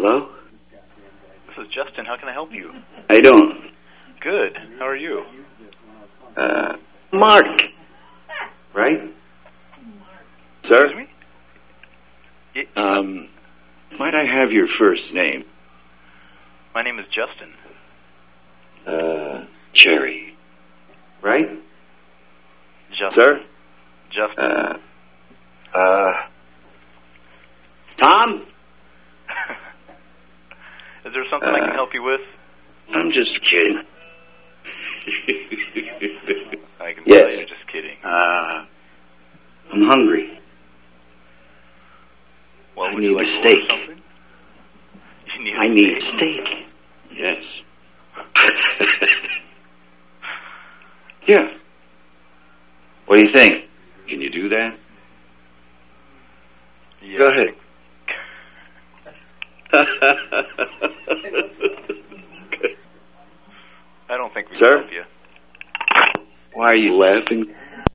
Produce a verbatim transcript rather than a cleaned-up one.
Hello? This is Justin. How can I help you? How you doing? Good. How are you? Uh, Mark. Right? Sir? Excuse me? Y- Um, might I have your first name? My name is Justin. Uh, Cherry. Right? Justin. Sir? Justin. Uh, uh, Tom? Is there something I can uh, help you with? I'm just kidding. I can Yes. tell you're just kidding. Uh, I'm hungry. Well, I would you need like a to order steak. something? You need a I need steak? steak. Yes. Yeah. What do you think? Can you do that? Yeah, Go I ahead. I don't think we Sir? can help you. Why are you laughing?